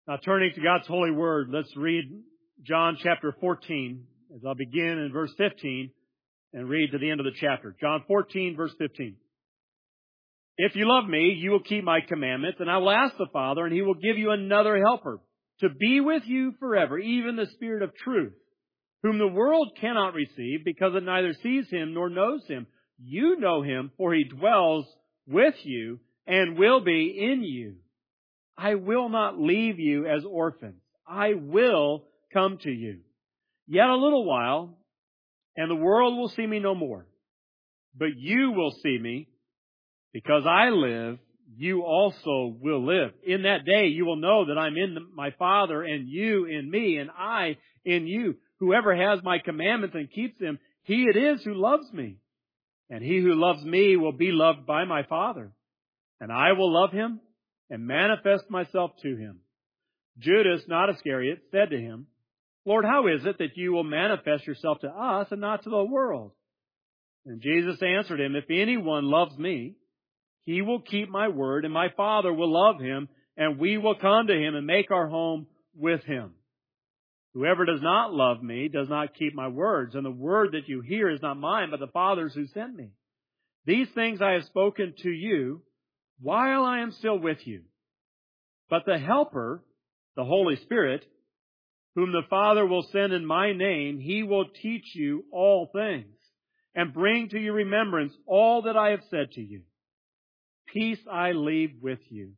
Now turning to God's holy word, let's read John chapter 14, as I'll begin in verse 15 and read to the end of the chapter. John 14, verse 15. If you love me, you will keep my commandments, and I will ask the Father, and He will give you another helper to be with you forever, even the Spirit of truth, whom the world cannot receive because it neither sees Him nor knows Him. You know Him, for He dwells with you and will be in you. I will not leave you as orphans. I will come to you. Yet a little while, and the world will see me no more. But you will see me. Because I live, you also will live. In that day you will know that I'm in my Father, and you in me, and I in you. Whoever has my commandments and keeps them, he it is who loves me. And he who loves me will be loved by my Father. And I will love him and manifest myself to him. Judas, not Iscariot, said to him, Lord, how is it that you will manifest yourself to us and not to the world? And Jesus answered him, If anyone loves me, he will keep my word, and my Father will love him, and we will come to him and make our home with him. Whoever does not love me does not keep my words, and the word that you hear is not mine, but the Father's who sent me. These things I have spoken to you while I am still with you. But the Helper, the Holy Spirit, whom the Father will send in my name, He will teach you all things, and bring to your remembrance all that I have said to you. Peace I leave with you.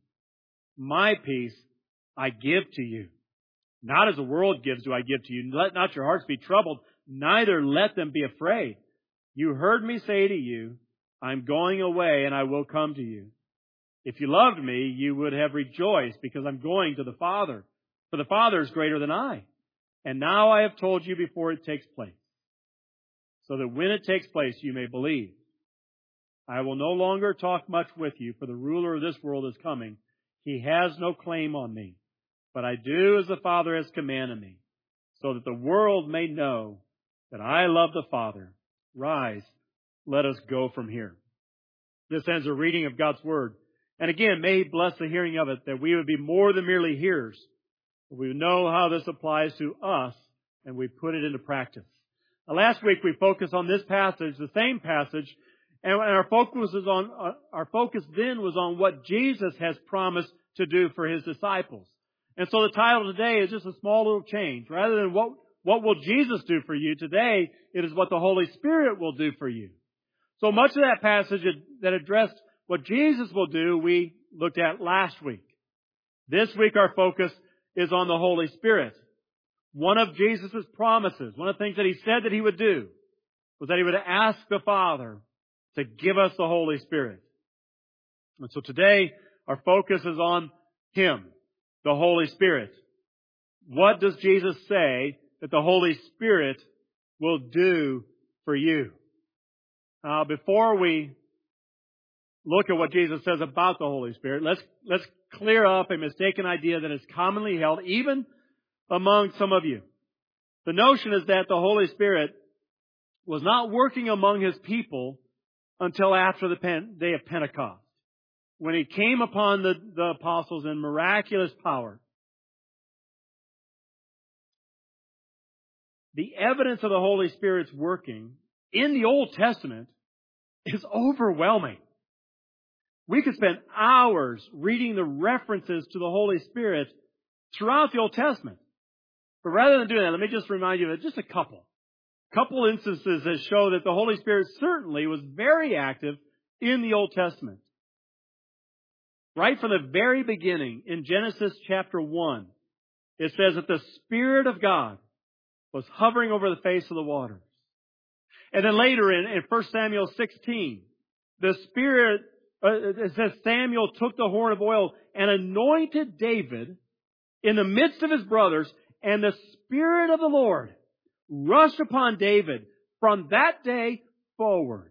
My peace I give to you. Not as the world gives do I give to you. Let not your hearts be troubled, neither let them be afraid. You heard me say to you, I'm going away and I will come to you. If you loved me, you would have rejoiced because I'm going to the Father. For the Father is greater than I. And now I have told you before it takes place, so that when it takes place you may believe. I will no longer talk much with you, for the ruler of this world is coming. He has no claim on me. But I do as the Father has commanded me, so that the world may know that I love the Father. Rise, let us go from here. This ends a reading of God's Word. And again, may He bless the hearing of it, that we would be more than merely hearers. We would know how this applies to us, and we put it into practice. Last week we focused on this passage, the same passage, and our focus then was on what Jesus has promised to do for His disciples. And so the title today is just a small little change. Rather than what will Jesus do for you, today it is what the Holy Spirit will do for you. So much of that passage that addressed what Jesus will do, we looked at last week. This week our focus is on the Holy Spirit. One of Jesus' promises, one of the things that He said that He would do, was that He would ask the Father to give us the Holy Spirit. And so today our focus is on Him, the Holy Spirit. What does Jesus say that the Holy Spirit will do for you? Before we look at what Jesus says about the Holy Spirit, let's clear up a mistaken idea that is commonly held, even among some of you. The notion is that the Holy Spirit was not working among His people until after the day of Pentecost, when He came upon the apostles in miraculous power. The evidence of the Holy Spirit's working in the Old Testament is overwhelming. We could spend hours reading the references to the Holy Spirit throughout the Old Testament. But rather than doing that, let me just remind you of just a couple instances that show that the Holy Spirit certainly was very active in the Old Testament. Right from the very beginning, in Genesis chapter 1, it says that the Spirit of God was hovering over the face of the waters. And then later in 1 Samuel 16, the Spirit, it says Samuel took the horn of oil and anointed David in the midst of his brothers, and the Spirit of the Lord rushed upon David from that day forward.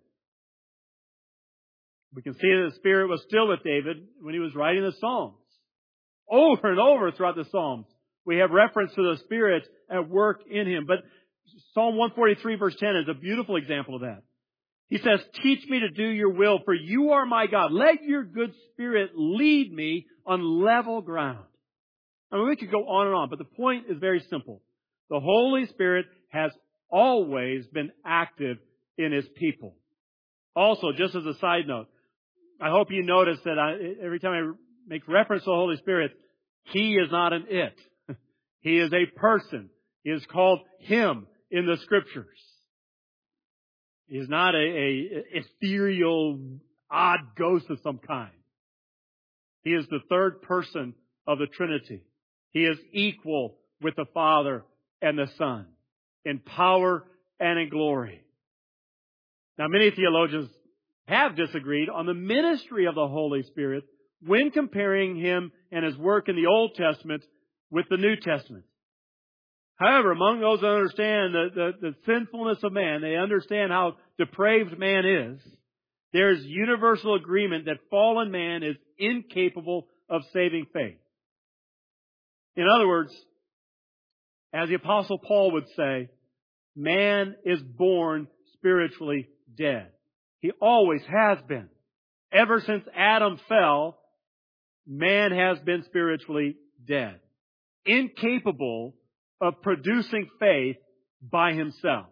We can see that the Spirit was still with David when he was writing the Psalms. Over and over throughout the Psalms, we have reference to the Spirit at work in him. But Psalm 143 verse 10 is a beautiful example of that. He says, teach me to do your will, for you are my God. Let your good Spirit lead me on level ground. I mean, we could go on and on, but the point is very simple. The Holy Spirit has always been active in His people. Also, just as a side note, I hope you notice that every time I make reference to the Holy Spirit, He is not an it. He is a person. He is called Him in the Scriptures. He is not a ethereal, odd ghost of some kind. He is the third person of the Trinity. He is equal with the Father and the Son in power and in glory. Now, many theologians have disagreed on the ministry of the Holy Spirit when comparing Him and His work in the Old Testament with the New Testament. However, among those that understand the sinfulness of man, they understand how depraved man is, there is universal agreement that fallen man is incapable of saving faith. In other words, as the Apostle Paul would say, man is born spiritually dead. He always has been. Ever since Adam fell, man has been spiritually dead. Incapable of producing faith by himself.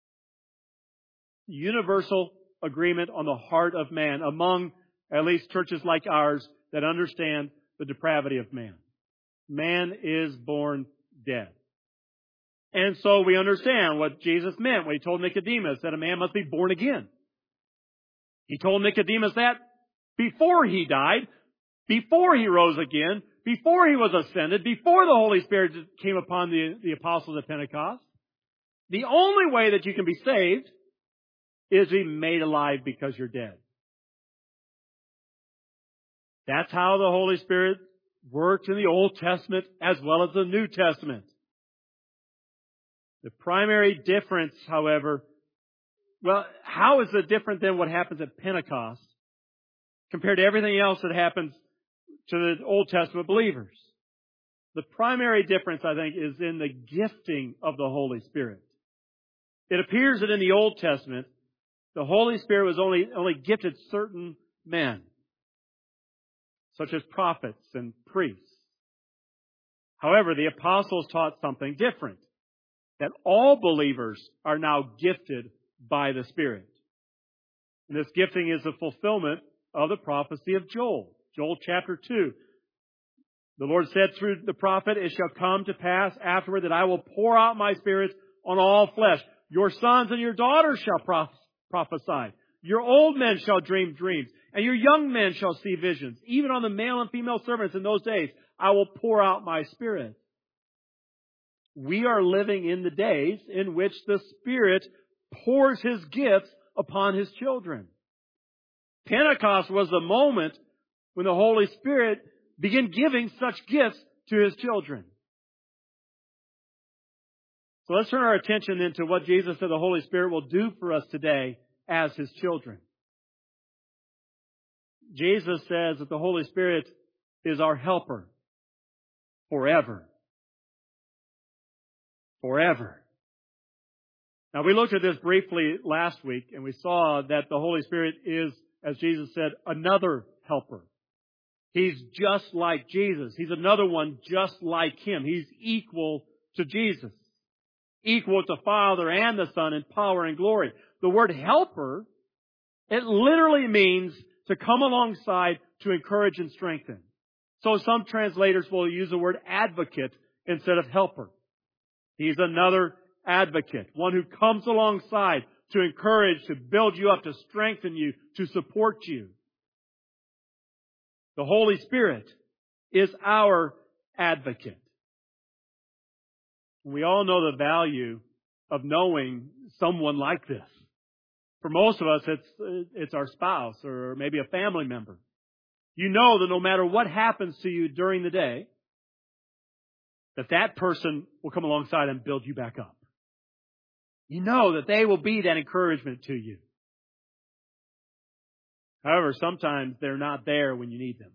Universal agreement on the heart of man among at least churches like ours that understand the depravity of man. Man is born dead. And so we understand what Jesus meant when He told Nicodemus that a man must be born again. He told Nicodemus that before he died, before he rose again, before he was ascended, before the Holy Spirit came upon the apostles at Pentecost. The only way that you can be saved is to be made alive because you're dead. That's how the Holy Spirit worked in the Old Testament as well as the New Testament. The primary difference, however, well, how is it different than what happens at Pentecost compared to everything else that happens to the Old Testament believers? The primary difference, I think, is in the gifting of the Holy Spirit. It appears that in the Old Testament, the Holy Spirit was only gifted certain men, such as prophets and priests. However, the apostles taught something different, that all believers are now gifted by the Spirit. And this gifting is the fulfillment of the prophecy of Joel. Joel chapter 2. The Lord said through the prophet, "It shall come to pass afterward that I will pour out my Spirit on all flesh. Your sons and your daughters shall prophesy. Your old men shall dream dreams, and your young men shall see visions. Even on the male and female servants in those days, I will pour out my Spirit." We are living in the days in which the Spirit pours His gifts upon His children. Pentecost was the moment when the Holy Spirit began giving such gifts to His children. So let's turn our attention then to what Jesus said the Holy Spirit will do for us today as His children. Jesus says that the Holy Spirit is our helper forever. Forever. Now, we looked at this briefly last week, and we saw that the Holy Spirit is, as Jesus said, another helper. He's just like Jesus. He's another one just like Him. He's equal to Jesus. Equal to Father and the Son in power and glory. The word helper, it literally means to come alongside to encourage and strengthen. So some translators will use the word advocate instead of helper. He's another advocate, one who comes alongside to encourage, to build you up, to strengthen you, to support you. The Holy Spirit is our advocate. We all know the value of knowing someone like this. For most of us, it's our spouse or maybe a family member. You know that no matter what happens to you during the day, that person will come alongside and build you back up. You know that they will be that encouragement to you. However, sometimes they're not there when you need them.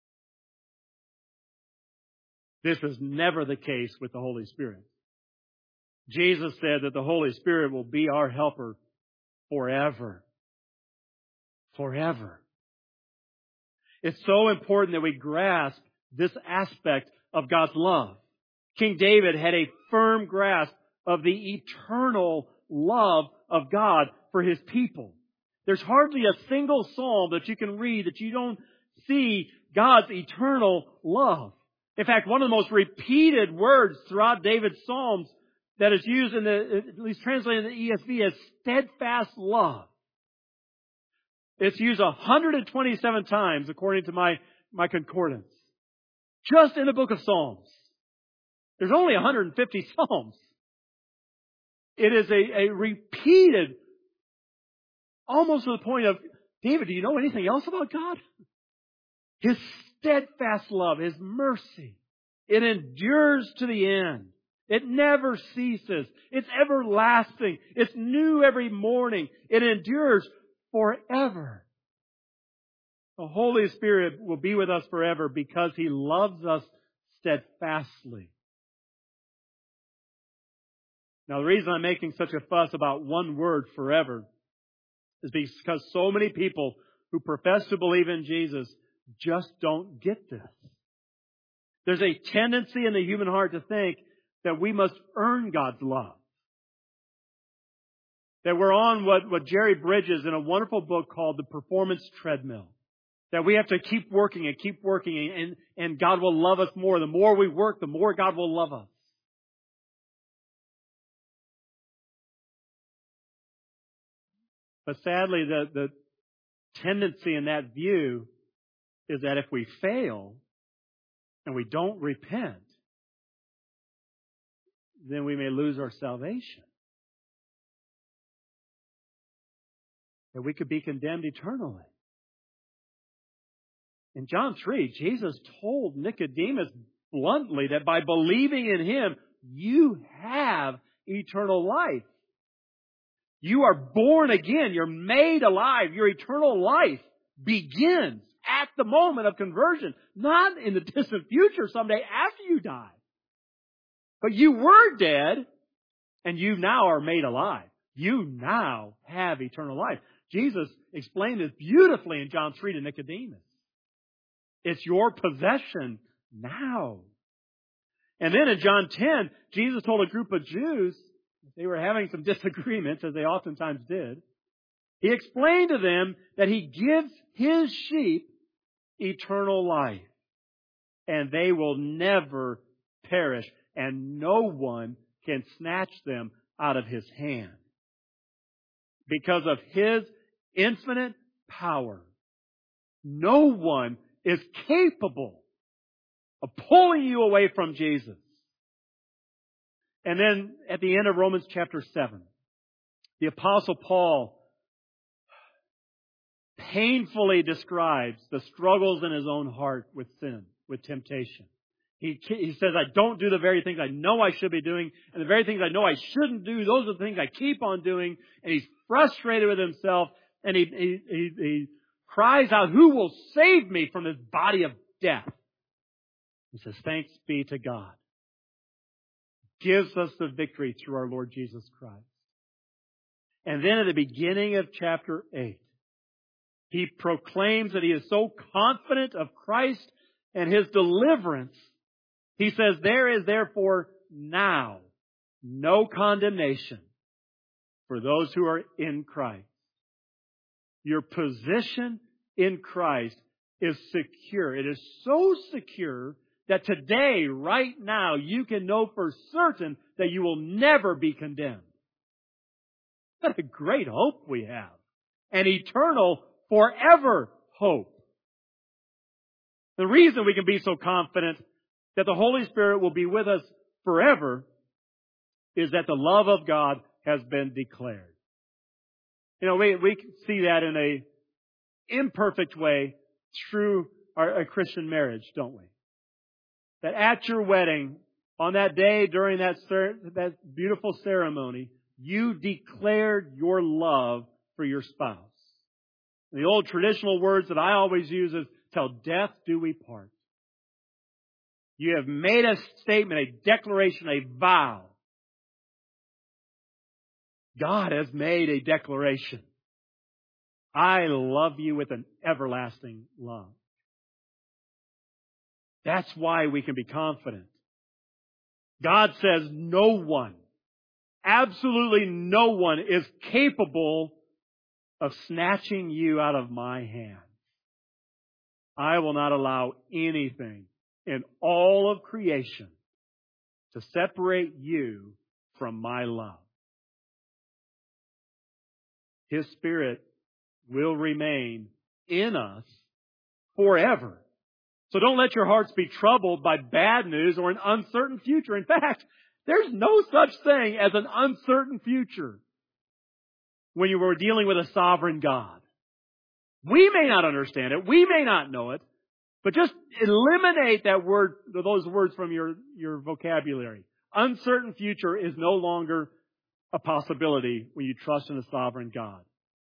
This is never the case with the Holy Spirit. Jesus said that the Holy Spirit will be our helper forever. Forever. It's so important that we grasp this aspect of God's love. King David had a firm grasp of the eternal love of God for His people. There's hardly a single psalm that you can read that you don't see God's eternal love. In fact, one of the most repeated words throughout David's psalms that is used at least translated in the ESV, is steadfast love. It's used 127 times according to my concordance. Just in the book of Psalms. There's only 150 Psalms. It is a repeated, almost to the point of, David, do you know anything else about God? His steadfast love, His mercy, it endures to the end. It never ceases. It's everlasting. It's new every morning. It endures forever. The Holy Spirit will be with us forever because He loves us steadfastly. Now, the reason I'm making such a fuss about one word, forever, is because so many people who profess to believe in Jesus just don't get this. There's a tendency in the human heart to think that we must earn God's love. That we're on what Jerry Bridges in a wonderful book called The Performance Treadmill. That we have to keep working and God will love us more. The more we work, the more God will love us. But sadly, the tendency in that view is that if we fail and we don't repent, then we may lose our salvation. That we could be condemned eternally. In John 3, Jesus told Nicodemus bluntly that by believing in Him, you have eternal life. You are born again. You're made alive. Your eternal life begins at the moment of conversion, not in the distant future someday after you die. But you were dead, and you now are made alive. You now have eternal life. Jesus explained this beautifully in John 3 to Nicodemus. It's your possession now. And then in John 10, Jesus told a group of Jews, they were having some disagreements, as they oftentimes did. He explained to them that He gives His sheep eternal life. And they will never perish. And no one can snatch them out of His hand. Because of His infinite power, no one is capable of pulling you away from Jesus. And then at the end of Romans chapter 7, the Apostle Paul painfully describes the struggles in his own heart with sin, with temptation. He says, I don't do the very things I know I should be doing, and the very things I know I shouldn't do, those are the things I keep on doing. And he's frustrated with himself, and he cries out, who will save me from this body of death? He says, thanks be to God. Gives us the victory through our Lord Jesus Christ. And then at the beginning of chapter 8, he proclaims that he is so confident of Christ and His deliverance. He says, there is therefore now no condemnation for those who are in Christ. Your position in Christ is secure. It is so secure that today, right now, you can know for certain that you will never be condemned. What a great hope we have. An eternal, forever hope. The reason we can be so confident that the Holy Spirit will be with us forever is that the love of God has been declared. You know, we can see that in a imperfect way through a Christian marriage, don't we? That at your wedding, on that day during that beautiful ceremony, you declared your love for your spouse. The old traditional words that I always use is, till death do we part. You have made a statement, a declaration, a vow. God has made a declaration. I love you with an everlasting love. That's why we can be confident. God says no one, absolutely no one is capable of snatching you out of my hand. I will not allow anything in all of creation to separate you from my love. His Spirit will remain in us forever. So don't let your hearts be troubled by bad news or an uncertain future. In fact, there's no such thing as an uncertain future when you are dealing with a sovereign God. We may not understand it. We may not know it. But just eliminate that word, those words from your vocabulary. Uncertain future is no longer a possibility when you trust in a sovereign God.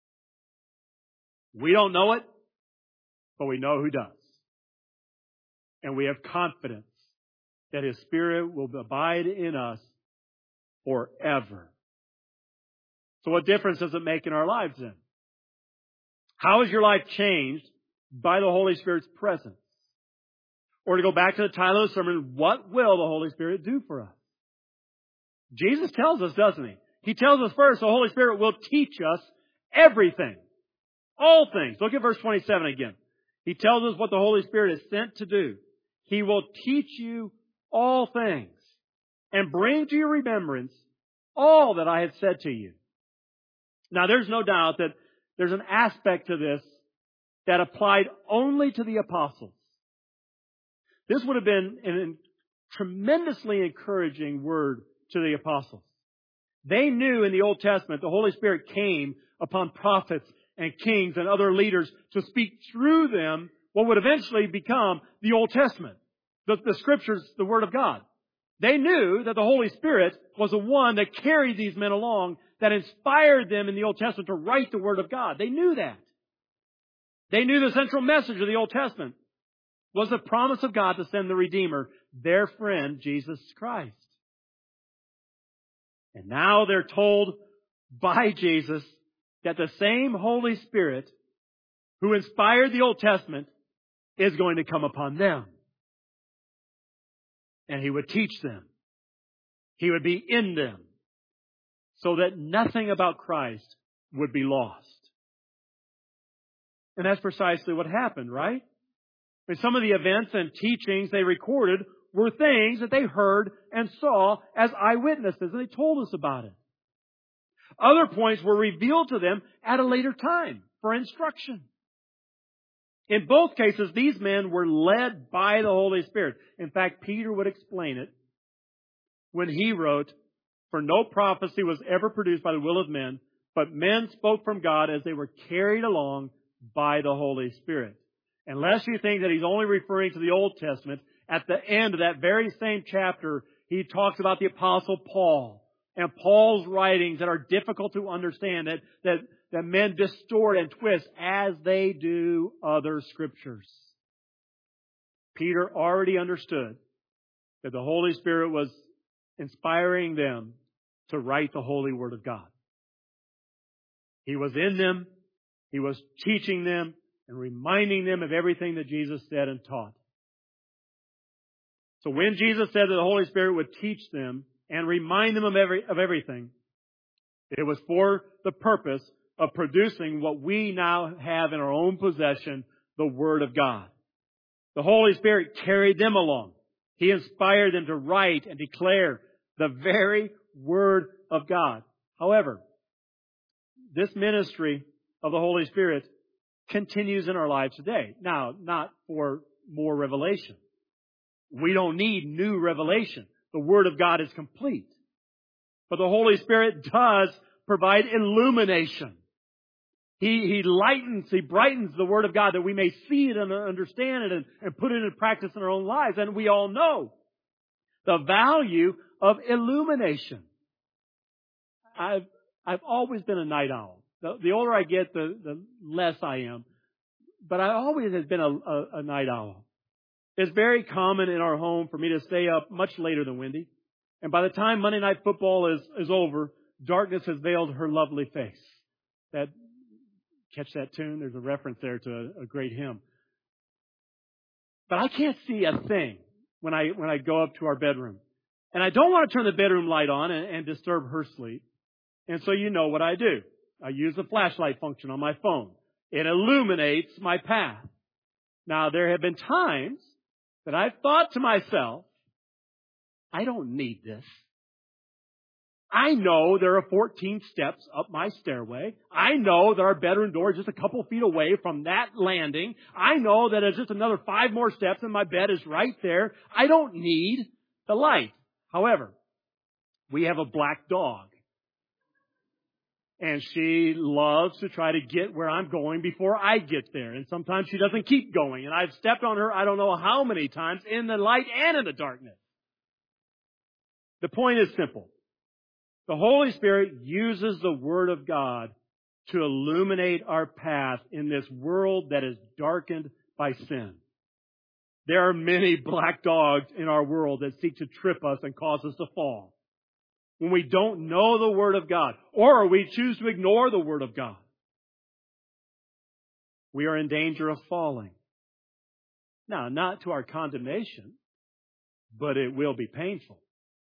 We don't know it, but we know who does. And we have confidence that His Spirit will abide in us forever. So what difference does it make in our lives then? How is your life changed by the Holy Spirit's presence? Or to go back to the title of the sermon, what will the Holy Spirit do for us? Jesus tells us, doesn't He? He tells us first, the Holy Spirit will teach us everything. All things. Look at verse 27 again. He tells us what the Holy Spirit is sent to do. He will teach you all things and bring to your remembrance all that I have said to you. Now, there's no doubt that there's an aspect to this that applied only to the apostles. This would have been a tremendously encouraging word to the apostles. They knew in the Old Testament the Holy Spirit came upon prophets and kings and other leaders to speak through them what would eventually become the Old Testament, the Scriptures, the Word of God. They knew that the Holy Spirit was the one that carried these men along, that inspired them in the Old Testament to write the Word of God. They knew that. They knew the central message of the Old Testament was the promise of God to send the Redeemer, their friend, Jesus Christ. And now they're told by Jesus that the same Holy Spirit who inspired the Old Testament is going to come upon them. And He would teach them. He would be in them so that nothing about Christ would be lost. And that's precisely what happened, right? And some of the events and teachings they recorded were things that they heard and saw as eyewitnesses, and they told us about it. Other points were revealed to them at a later time for instruction. In both cases, these men were led by the Holy Spirit. In fact, Peter would explain it when he wrote, "For no prophecy was ever produced by the will of men, but men spoke from God as they were carried along by the Holy Spirit." Unless you think that he's only referring to the Old Testament, at the end of that very same chapter, he talks about the Apostle Paul and Paul's writings that are difficult to understand, that men distort and twist as they do other scriptures. Peter already understood that the Holy Spirit was inspiring them to write the holy Word of God. He was in them. He was teaching them and reminding them of everything that Jesus said and taught. So when Jesus said that the Holy Spirit would teach them and remind them of everything, it was for the purpose of producing what we now have in our own possession, the Word of God. The Holy Spirit carried them along. He inspired them to write and declare the very Word of God. However, this ministry of the Holy Spirit continues in our lives today. Now, not for more revelation. We don't need new revelation. The Word of God is complete. But the Holy Spirit does provide illumination. He lightens, He brightens the Word of God that we may see it and understand it and put it into practice in our own lives. And we all know the value of illumination. I've always been a night owl. The older I get, the less I am. But I always have been a night owl. It's very common in our home for me to stay up much later than Wendy. And by the time Monday Night Football is over, darkness has veiled her lovely face. Catch that tune? There's a reference there to a great hymn. But I can't see a thing when I go up to our bedroom. And I don't want to turn the bedroom light on and disturb her sleep. And so you know what I do. I use the flashlight function on my phone. It illuminates my path. Now, there have been times that I've thought to myself, I don't need this. I know there are 14 steps up my stairway. I know that our bedroom door is just a couple feet away from that landing. I know that there's just another 5 more steps and my bed is right there. I don't need the light. However, we have a black dog. And she loves to try to get where I'm going before I get there. And sometimes she doesn't keep going. And I've stepped on her I don't know how many times in the light and in the darkness. The point is simple. The Holy Spirit uses the Word of God to illuminate our path in this world that is darkened by sin. There are many black dogs in our world that seek to trip us and cause us to fall. When we don't know the Word of God, or we choose to ignore the Word of God, we are in danger of falling. Now, not to our condemnation, but it will be painful.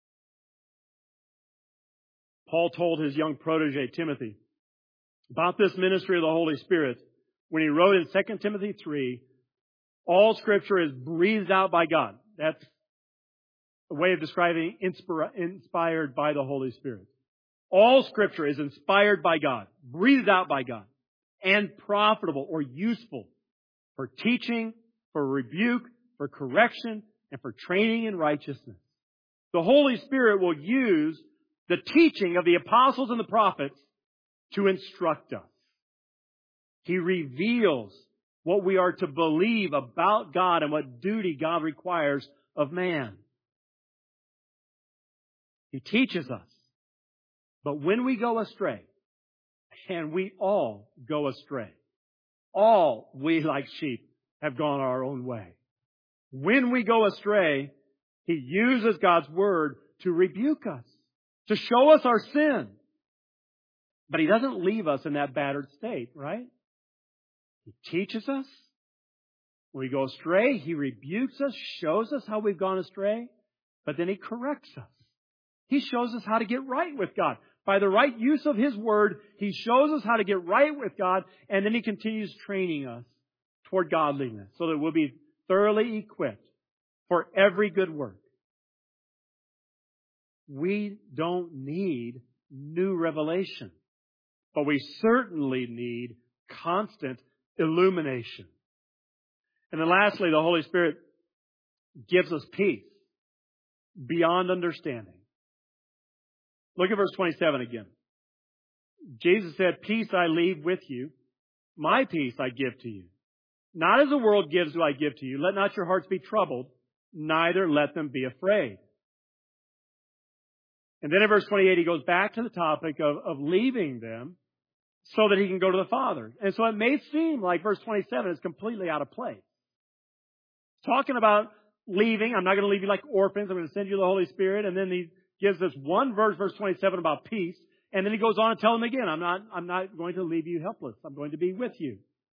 Paul told his young protege, Timothy, about this ministry of the Holy Spirit when he wrote in 2 Timothy 3, all Scripture is breathed out by God. That's a way of describing inspired by the Holy Spirit. All Scripture is inspired by God, breathed out by God, and profitable or useful for teaching, for rebuke, for correction, and for training in righteousness. The Holy Spirit will use the teaching of the apostles and the prophets to instruct us. He reveals what we are to believe about God and what duty God requires of man. He teaches us. But when we go astray, and we all go astray, all we like sheep have gone our own way. When we go astray, He uses God's Word to rebuke us, to show us our sin. But He doesn't leave us in that battered state, right? He teaches us. When we go astray, He rebukes us, shows us how we've gone astray, but then He corrects us. He shows us how to get right with God. By the right use of His Word, He shows us how to get right with God, and then He continues training us toward godliness so that we'll be thoroughly equipped for every good work. We don't need new revelation, but we certainly need constant illumination. And then lastly, the Holy Spirit gives us peace beyond understanding. Look at verse 27 again. Jesus said, "Peace I leave with you, my peace I give to you. Not as the world gives do I give to you. Let not your hearts be troubled, neither let them be afraid." And then in verse 28, He goes back to the topic of leaving them so that He can go to the Father. And so it may seem like verse 27 is completely out of place. Talking about leaving, I'm not going to leave you like orphans, I'm going to send you the Holy Spirit. And then He gives us one verse, verse 27, about peace. And then He goes on to tell them again, I'm not going to leave you helpless. I'm going to be with you.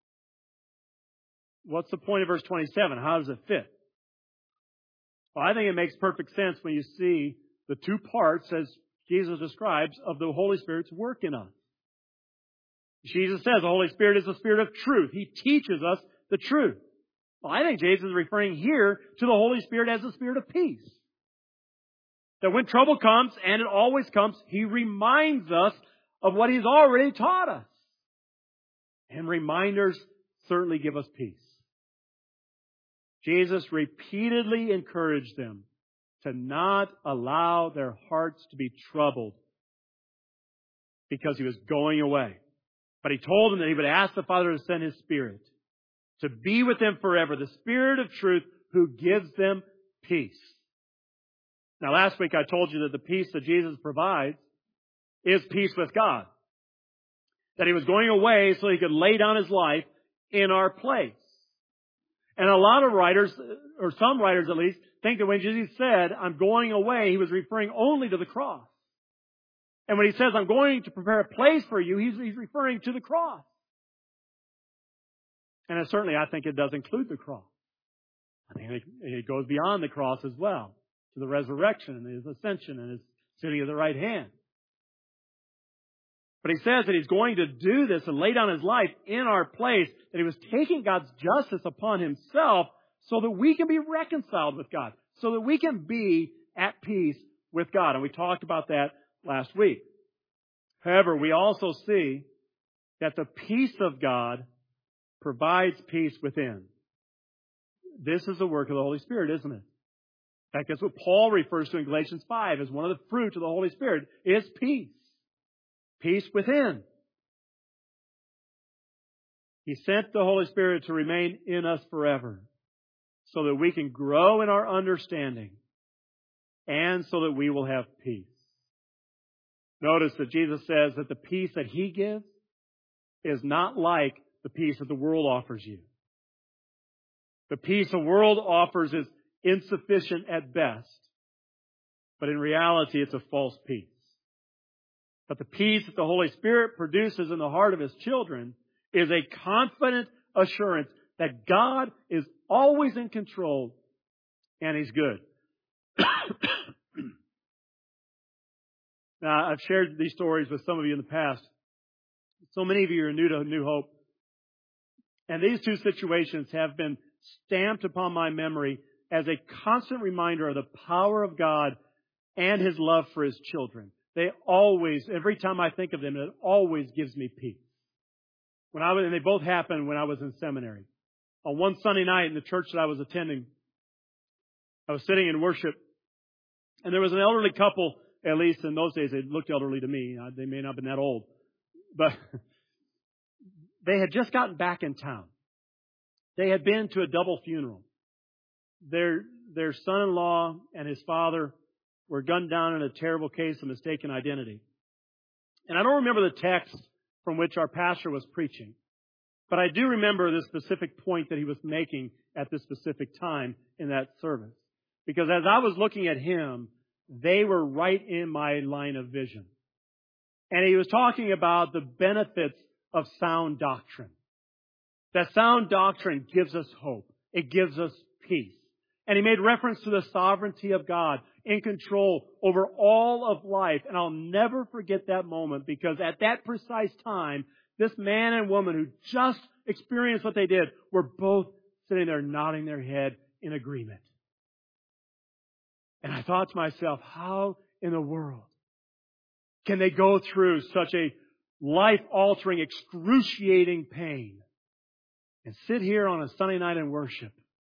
What's the point of verse 27? How does it fit? Well, I think it makes perfect sense when you see the two parts, as Jesus describes, of the Holy Spirit's work in us. Jesus says the Holy Spirit is the Spirit of truth. He teaches us the truth. Well, I think Jesus is referring here to the Holy Spirit as the Spirit of peace. That when trouble comes, and it always comes, He reminds us of what He's already taught us. And reminders certainly give us peace. Jesus repeatedly encouraged them to not allow their hearts to be troubled because He was going away. But He told them that He would ask the Father to send His Spirit to be with them forever, the Spirit of truth who gives them peace. Now, last week I told you that the peace that Jesus provides is peace with God. That He was going away so He could lay down His life in our place. And a lot of writers, or some writers at least, think that when Jesus said, "I'm going away," He was referring only to the cross. And when He says, "I'm going to prepare a place for you," He's referring to the cross. And certainly I think it does include the cross. I think it goes beyond the cross as well, to the resurrection and His ascension and His sitting at the right hand. But He says that He's going to do this and lay down His life in our place, that He was taking God's justice upon Himself so that we can be reconciled with God, so that we can be at peace with God. And we talked about that last week. However, we also see that the peace of God provides peace within. This is the work of the Holy Spirit, isn't it? In fact, that's what Paul refers to in Galatians 5 as one of the fruits of the Holy Spirit is peace. Peace within. He sent the Holy Spirit to remain in us forever so that we can grow in our understanding and so that we will have peace. Notice that Jesus says that the peace that He gives is not like the peace that the world offers you. The peace the world offers is insufficient at best, but in reality it's a false peace. But the peace that the Holy Spirit produces in the heart of His children is a confident assurance that God is always in control and He's good. Now, I've shared these stories with some of you in the past. So many of you are new to New Hope. And these two situations have been stamped upon my memory as a constant reminder of the power of God and His love for His children. They always, every time I think of them, it always gives me peace. And they both happened when I was in seminary. On one Sunday night in the church that I was attending, I was sitting in worship, and there was an elderly couple, at least in those days, they looked elderly to me. They may not have been that old. But they had just gotten back in town. They had been to a double funeral. Their son-in-law and his father were gunned down in a terrible case of mistaken identity. And I don't remember the text from which our pastor was preaching, but I do remember the specific point that he was making at this specific time in that service. Because as I was looking at him, they were right in my line of vision. And he was talking about the benefits of sound doctrine. That sound doctrine gives us hope. It gives us peace. And he made reference to the sovereignty of God in control over all of life. And I'll never forget that moment, because at that precise time, this man and woman who just experienced what they did were both sitting there nodding their head in agreement. And I thought to myself, how in the world can they go through such a life-altering, excruciating pain and sit here on a Sunday night and worship,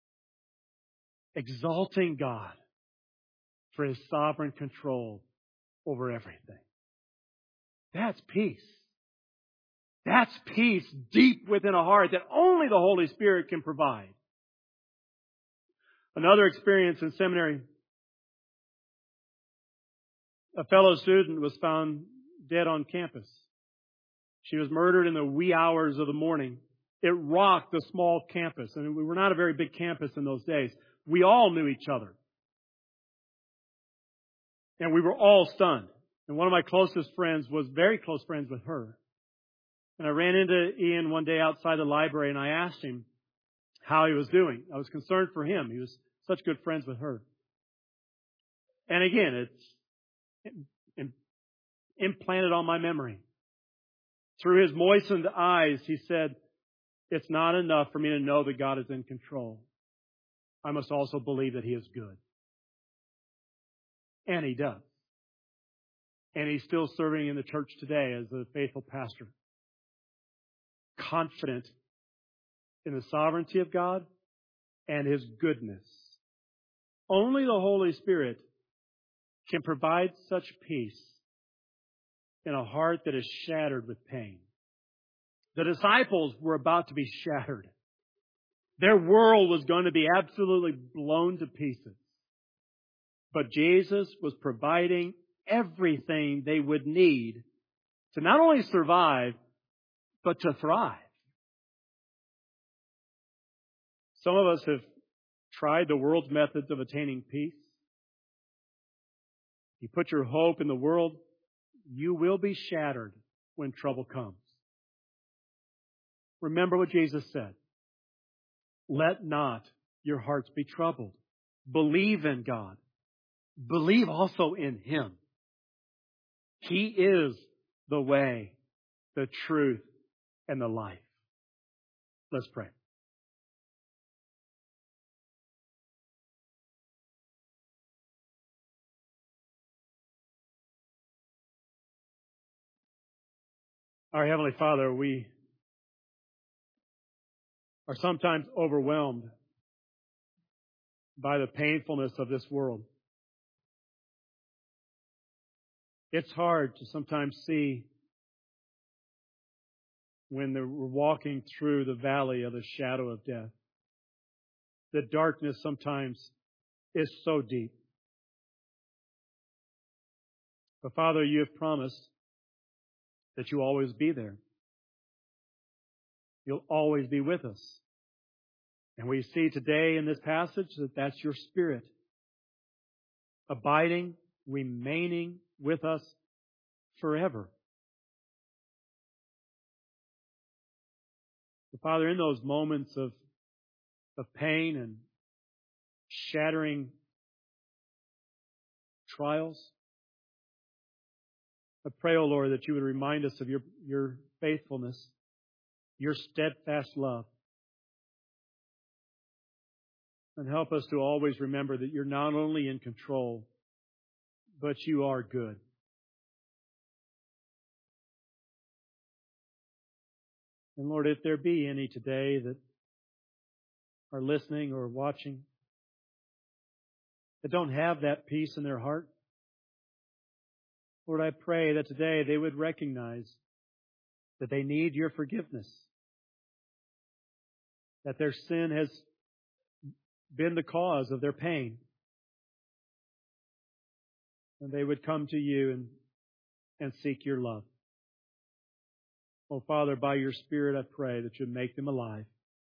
exalting God for His sovereign control over everything? That's peace. That's peace deep within a heart that only the Holy Spirit can provide. Another experience in seminary, a fellow student was found dead on campus. She was murdered in the wee hours of the morning. It rocked the small campus. And we were not a very big campus in those days. We all knew each other. And we were all stunned. And one of my closest friends was very close friends with her. And I ran into Ian one day outside the library and I asked him how he was doing. I was concerned for him. He was such good friends with her. And again, it's implanted on my memory. Through his moistened eyes, he said, "It's not enough for me to know that God is in control. I must also believe that He is good." And he does. And he's still serving in the church today as a faithful pastor. Confident in the sovereignty of God and His goodness. Only the Holy Spirit can provide such peace in a heart that is shattered with pain. The disciples were about to be shattered. Their world was going to be absolutely blown to pieces. But Jesus was providing everything they would need to not only survive, but to thrive. Some of us have tried the world's methods of attaining peace. You put your hope in the world, you will be shattered when trouble comes. Remember what Jesus said. Let not your hearts be troubled. Believe in God. Believe also in Him. He is the way, the truth, and the life. Let's pray. Our Heavenly Father, we are sometimes overwhelmed by the painfulness of this world. It's hard to sometimes see when we're walking through the valley of the shadow of death. The darkness sometimes is so deep. But Father, you have promised that you'll always be there. You'll always be with us. And we see today in this passage that that's your Spirit, abiding, remaining with us forever. So Father, in those moments of pain and shattering trials, I pray, O Lord, that you would remind us of your faithfulness, your steadfast love, and help us to always remember that you're not only in control, but you are good. And Lord, if there be any today that are listening or watching that don't have that peace in their heart, Lord, I pray that today they would recognize that they need your forgiveness, that their sin has been the cause of their pain, and they would come to you and seek your love. Oh, Father, by your Spirit, I pray that you make them alive.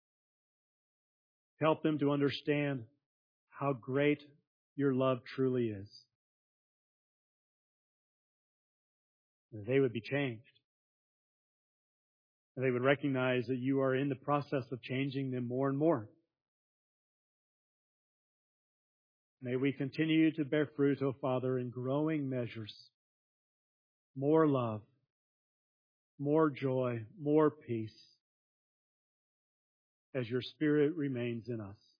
Help them to understand how great your love truly is. And they would be changed. And they would recognize that you are in the process of changing them more and more. May we continue to bear fruit, O Father, in growing measures. More love, more joy, more peace, as your Spirit remains in us.